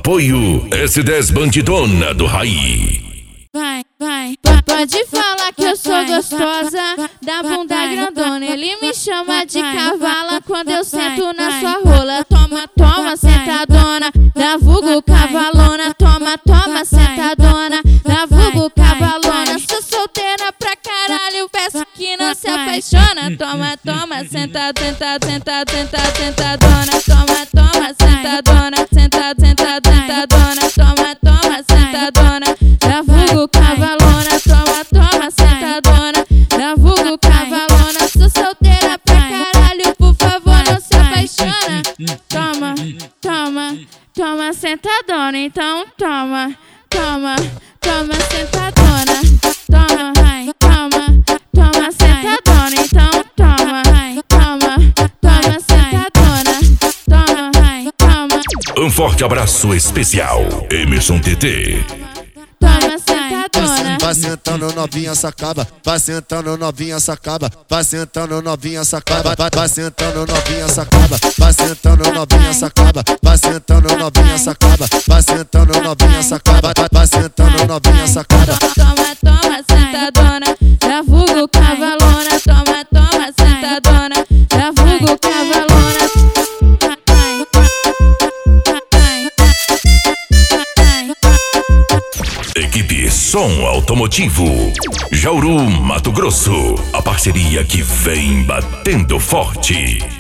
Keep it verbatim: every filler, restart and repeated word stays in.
Apoio S dez Bandidona do Raí. Vai, vai, pode falar que eu sou gostosa, da bunda grandona. Ele me chama de cavala quando eu sento na sua rola. Toma, toma, sentadona, da vulgo cavalona. Toma, toma, sentadona, da vulgo cavalona. Sou solteira pra caralho, peço que não se apaixona. Toma, toma, senta, senta, senta, senta, sentadona. Toma, toma, sentadona, senta, senta, sentadona. Toma, toma, sentadona, da vulgo cavalona. Toma, toma, sentadona, da vulgo cavalona. Sou solteira pra caralho, por favor não se apaixona. Toma, toma, toma sentadona, então toma, toma, toma sentadona. Toma, toma, toma sentadona, então toma, toma, toma sentadona. Toma, toma. Um forte abraço especial, Emerson T T. Toma sentadona. Vai sentando novinha sacaba, vai sentando novinha sacaba, vai sentando novinha sacaba, vai, vai sentando novinha sacaba, vai sentando novinha sacaba, vai sentando novinha sacaba, vai sentando novinha sacaba, vai, vai sentando novinha sacaba. Toma, toma sentadona, da vulgo cavalona. Toma, toma sentadona, da vulgo cavalona. Equipe Som Automotivo, Jauru, Mato Grosso. A parceria que vem batendo forte.